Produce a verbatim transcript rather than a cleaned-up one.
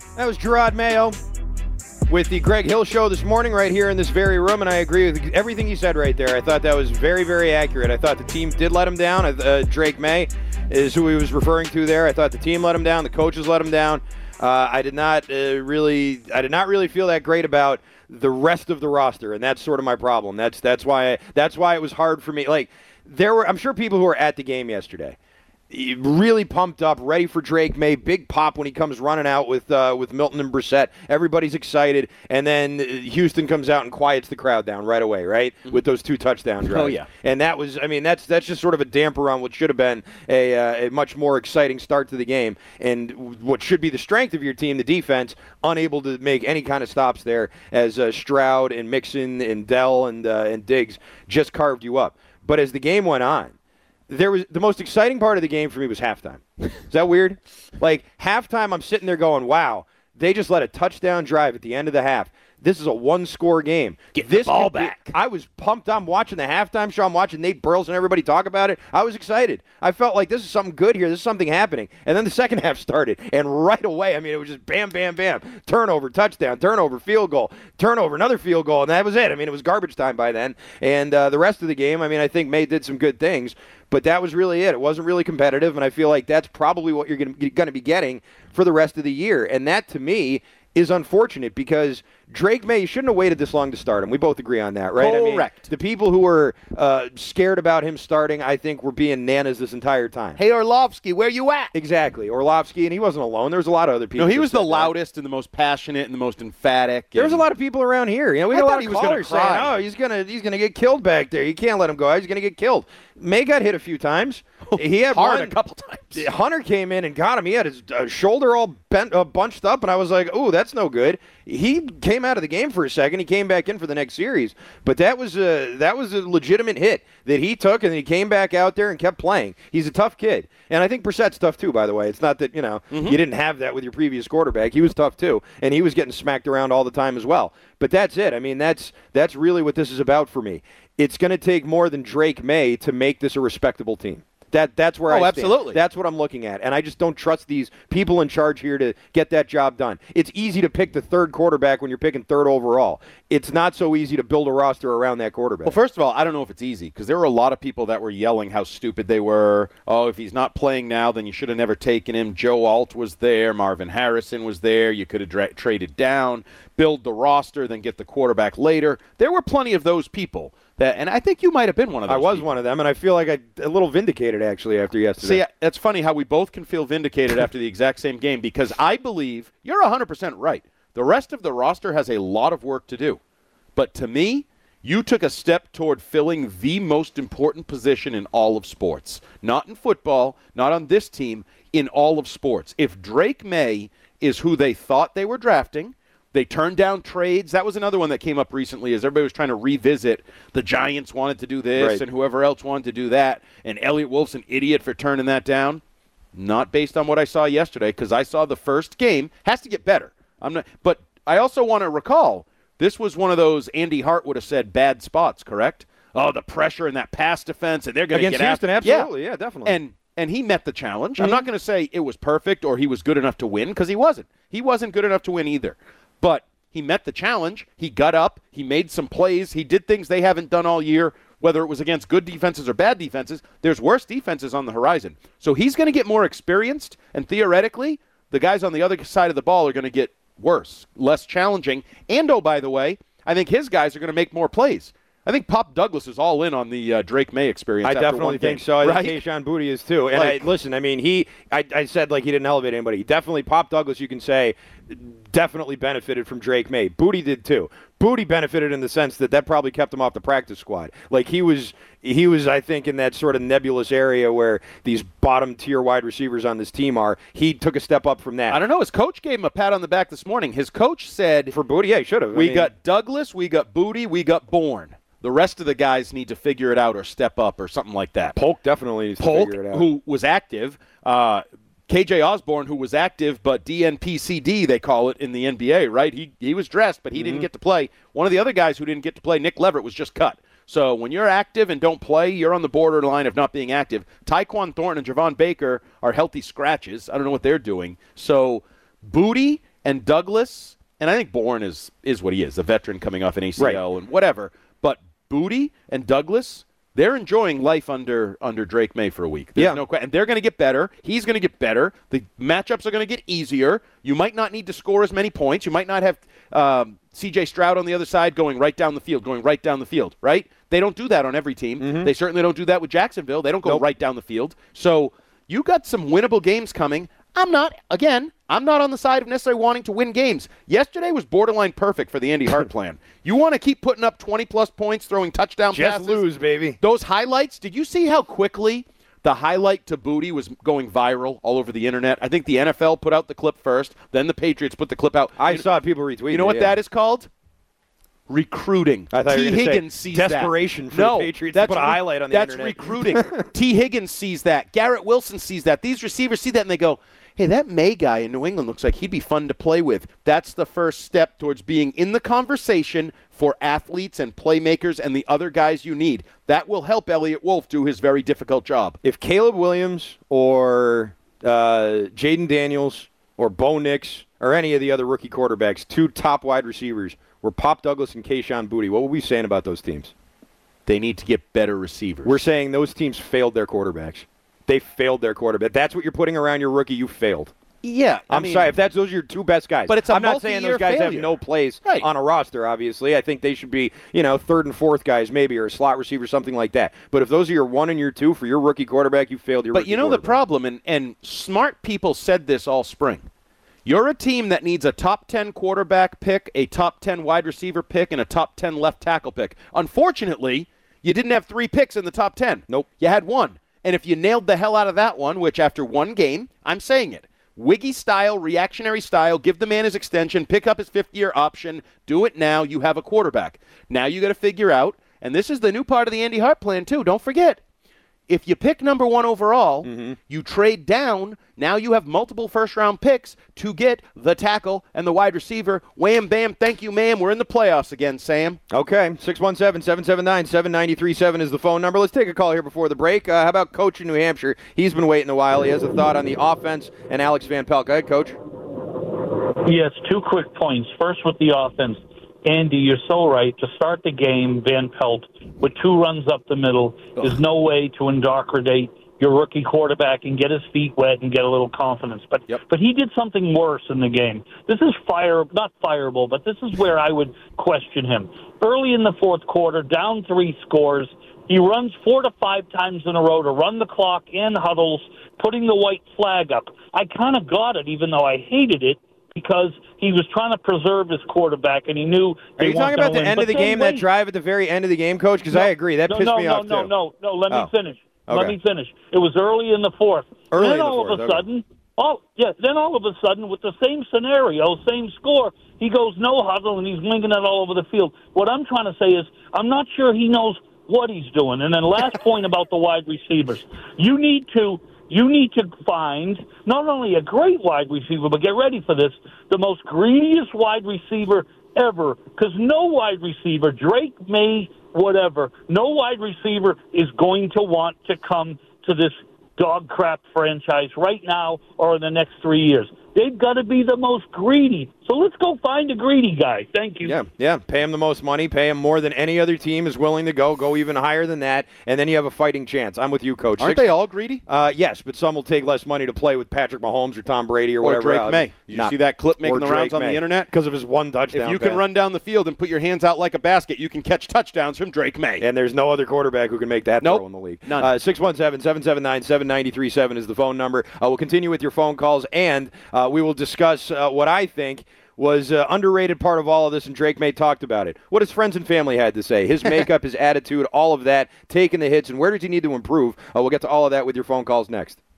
That was Gerard Mayo with the Greg Hill Show this morning right here in this very room, and I agree with everything he said right there. I thought that was very, very accurate. I thought the team did let him down. Uh, Drake May is who he was referring to there. I thought the team let him down. The coaches let him down. Uh, I did not uh, really I did not really feel that great about the rest of the roster, and that's sort of my problem. That's that's why I, that's why it was hard for me. Like there were, I'm sure people who were at the game yesterday really pumped up, ready for Drake May. Big pop when he comes running out with uh, with Milton and Brissett. Everybody's excited, and then Houston comes out and quiets the crowd down right away, right, mm-hmm. with those two touchdown drives. Oh yeah, and that was, I mean, that's that's just sort of a damper on what should have been a, uh, a much more exciting start to the game, and what should be the strength of your team, the defense, unable to make any kind of stops there as uh, Stroud and Mixon and Dell and uh, and Diggs just carved you up. But as the game went on, there was the most exciting part of the game for me was halftime. Is that weird? Like, halftime, I'm sitting there going, wow, they just let a touchdown drive at the end of the half. This is a one-score game. Get this the ball back. Be, I was pumped. I'm watching the halftime show. I'm watching Nate Burles and everybody talk about it. I was excited. I felt like this is something good here. This is something happening. And then the second half started, and right away, I mean, it was just bam, bam, bam. Turnover, touchdown, turnover, field goal, turnover, another field goal, and that was it. I mean, it was garbage time by then. And uh, the rest of the game, I mean, I think May did some good things, but that was really it. It wasn't really competitive, and I feel like that's probably what you're going to be getting for the rest of the year. And that, to me, is unfortunate because Drake May, you shouldn't have waited this long to start him. We both agree on that, right? Correct. I mean, the people who were uh, scared about him starting, I think, were being nanas this entire time. Hey, Orlovsky, where you at? Exactly. Orlovsky, and he wasn't alone. There was a lot of other people. No, he was the that. loudest and the most passionate and the most emphatic. There was a lot of people around here. You know, we I got a thought lot he of was gonna callers saying, cry. "Oh, he's gonna he's gonna get killed back there. You can't let him go. He's gonna get killed." May got hit a few times. He had hard one, a couple times. Hunter came in and got him. He had his uh, shoulder all bent, uh, bunched up, and I was like, "Ooh, that's no good." He came out of the game for a second. He came back in for the next series, but that was a that was a legitimate hit that he took, and he came back out there and kept playing. He's a tough kid, and I think Brissett's tough too. By the way, it's not that you know mm-hmm. you didn't have that with your previous quarterback. He was tough too, and he was getting smacked around all the time as well. But that's it. I mean, that's that's really what this is about for me. It's going to take more than Drake May to make this a respectable team. That That's where oh, I stand. absolutely. That's what I'm looking at. And I just don't trust these people in charge here to get that job done. It's easy to pick the third quarterback when you're picking third overall. It's not so easy to build a roster around that quarterback. Well, first of all, I don't know if it's easy because there were a lot of people that were yelling how stupid they were. Oh, if he's not playing now, then you should have never taken him. Joe Alt was there. Marvin Harrison was there. You could have dra- traded down, build the roster, then get the quarterback later. There were plenty of those people. That, and I think you might have been one of those. I was people. one of them, and I feel like I a little vindicated, actually, after yesterday. See, that's funny how we both can feel vindicated after the exact same game because I believe you're one hundred percent right. The rest of the roster has a lot of work to do. But to me, you took a step toward filling the most important position in all of sports. Not in football, not on this team, in all of sports. If Drake May is who they thought they were drafting, they turned down trades. That was another one that came up recently as everybody was trying to revisit. The Giants wanted to do this right. and whoever else wanted to do that. And Elliott Wolf's an idiot for turning that down. Not based on what I saw yesterday because I saw the first game. Has to get better. I'm not, but I also want to recall this was one of those Andy Hart would have said bad spots, correct? Oh, the pressure and that pass defense, and they're going to get against Houston, after. absolutely, yeah, yeah definitely. And and he met the challenge. Mm-hmm. I'm not going to say it was perfect or he was good enough to win because he wasn't. He wasn't good enough to win either. But he met the challenge. He got up. He made some plays. He did things they haven't done all year, whether it was against good defenses or bad defenses. There's worse defenses on the horizon. So he's going to get more experienced, and theoretically, the guys on the other side of the ball are going to get worse, less challenging. And, oh, by the way, I think his guys are going to make more plays. I think Pop Douglas is all in on the uh, Drake May experience. I after definitely one think game, so. I right? think Kayshon Boutte is too. And Like- I, listen, I mean, he. I, I said like he didn't elevate anybody. He definitely Pop Douglas. You can say definitely benefited from Drake May. Boutte did too. Boutte benefited in the sense that that probably kept him off the practice squad. Like he was, he was, I think, in that sort of nebulous area where these bottom tier wide receivers on this team are. He took a step up from that. I don't know. His coach gave him a pat on the back this morning. His coach said, For Boutte, yeah, he should have. we got Douglas, we got Boutte, we got Bourne. The rest of the guys need to figure it out or step up or something like that. Polk definitely needs Polk, to figure it out. who was active, uh, K J Osborne, who was active, but D N P C D, they call it in the N B A, right? He he was dressed, but he mm-hmm. didn't get to play. One of the other guys who didn't get to play, Nick Leverett, was just cut. So when you're active and don't play, you're on the borderline of not being active. Tyquan Thornton and Javon Baker are healthy scratches. I don't know what they're doing. So Boutte and Douglas, and I think Bourne is is what he is, a veteran coming off an A C L right. and whatever. But Booty and Douglas, they're enjoying life under under Drake May for a week. There's yeah. no question. And they're going to get better. He's going to get better. The matchups are going to get easier. You might not need to score as many points. You might not have um, C J Stroud on the other side going right down the field, going right down the field, right? They don't do that on every team. Mm-hmm. They certainly don't do that with Jacksonville. They don't go nope. right down the field. So you got some winnable games coming. I'm not, again, I'm not on the side of necessarily wanting to win games. Yesterday was borderline perfect for the Andy Hart plan. You want to keep putting up twenty-plus points, throwing touchdown Just passes. lose, baby. Those highlights, did you see how quickly the highlight to Booty was going viral all over the internet? I think the N F L put out the clip first, then the Patriots put the clip out. I you saw know, people retweet. You know what yeah. that is called? Recruiting. I thought T. you were gonna Higgins say sees desperation that. for no, the Patriots that's to put a re- highlight on the that's internet. recruiting. T. Higgins sees that. Garrett Wilson sees that. These receivers see that, and they go, hey, that May guy in New England looks like he'd be fun to play with. That's the first step towards being in the conversation for athletes and playmakers and the other guys you need. That will help Elliott Wolf do his very difficult job. If Caleb Williams or uh, Jaden Daniels or Bo Nix or any of the other rookie quarterbacks, two top wide receivers, were Pop Douglas and Kayshon Boutte, what were we saying about those teams? They need to get better receivers. We're saying those teams failed their quarterbacks. They failed their quarterback. That's what you're putting around your rookie. You failed. Yeah, I I'm mean, sorry if that's those are your two best guys. But it's a I'm not saying multi-year those guys failure. have no place Right. on a roster. Obviously, I think they should be, you know, third and fourth guys maybe, or a slot receiver, something like that. But if those are your one and your two for your rookie quarterback, you failed your. But rookie you know the quarterback. problem, and and smart people said this all spring. You're a team that needs a top ten quarterback pick, a top ten wide receiver pick, and a top ten left tackle pick. Unfortunately, you didn't have three picks in the top ten. Nope. You had one. And if you nailed the hell out of that one, which after one game, I'm saying it, Wiggy style, reactionary style, give the man his extension, pick up his fifth-year option, do it now, you have a quarterback. Now you got to figure out, and this is the new part of the Andy Hart plan too, don't forget, if you pick number one overall, mm-hmm. you trade down, now you have multiple first-round picks to get the tackle and the wide receiver. Wham, bam, thank you, ma'am. We're in the playoffs again, Sam. Okay, six one seven, seven seven nine, seven nine three seven is the phone number. Let's take a call here before the break. Uh, how about Coach in New Hampshire? He's been waiting a while. He has a thought on the offense and Alex Van Pelt. Go ahead, Coach. Yes, two quick points. First with the offense. Andy, you're so right. To start the game, Van Pelt, with two runs up the middle, Ugh. is no way to indoctrinate your rookie quarterback and get his feet wet and get a little confidence. But yep. but he did something worse in the game. This is fire, not fireable, but this is where I would question him. Early in the fourth quarter, down three scores, he runs four to five times in a row to run the clock in huddles, putting the white flag up. I kind of got it, even though I hated it, because he was trying to preserve his quarterback, and he knew. Are you talking about the end of the game, that drive at the very end of the game, Coach? Because I agree, that pissed me off too. No, no, no, no. Let me finish. Okay. Let me finish. It was early in the fourth. Early then in the all fourth, of a okay. sudden, oh yeah. Then all of a sudden, with the same scenario, same score, he goes no huddle and he's winging it all over the field. What I'm trying to say is, I'm not sure he knows what he's doing. And then last point about the wide receivers, you need to. You need to find not only a great wide receiver, but get ready for this, the most greediest wide receiver ever. Because no wide receiver, Drake May, whatever, no wide receiver is going to want to come to this dog crap franchise right now or in the next three years. They've got to be the most greedy. So let's go find a greedy guy. Thank you. Yeah, yeah. Pay him the most money. Pay him more than any other team is willing to go. Go even higher than that, and then you have a fighting chance. I'm with you, Coach. Aren't Six, they all greedy? Uh, yes, but some will take less money to play with Patrick Mahomes or Tom Brady or, Or whatever. Drake else. May. Did you Not- see that clip making or the rounds Drake on May. the internet? Because of his one touchdown If you can pass. run down the field and put your hands out like a basket, you can catch touchdowns from Drake May. And there's no other quarterback who can make that Nope. throw in the league. None. Uh, six one seven, seven seven nine, seven nine three seven is the phone number. Uh, we'll continue with your phone calls, and uh, we will discuss uh, what I think was uh, underrated part of all of this, and Drake May talked about it. What his friends and family had to say, his makeup, his attitude, all of that, taking the hits, and where does he need to improve? Uh, we'll get to all of that with your phone calls next.